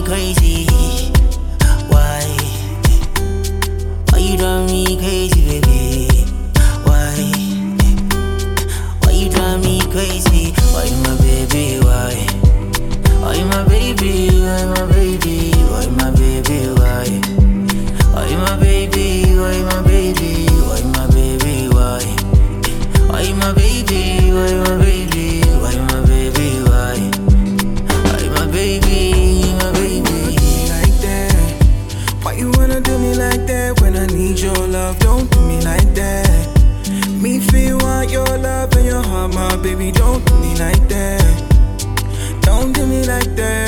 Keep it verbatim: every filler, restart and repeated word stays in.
crazy? Why? Why you drive me crazy, baby? Why? Why you drive me crazy? Why my baby? Why? Why my baby? Why my baby? Why my baby? Why? Why my baby? Why my baby? Why my baby? Why? Why my baby? Why my baby? Why my baby? Why? Why my baby? My baby? Like that. Why you wanna do me like that when I need your love? Don't do me like that. Me feel want your love and your heart, my baby. Don't do me like that. Don't do me like that.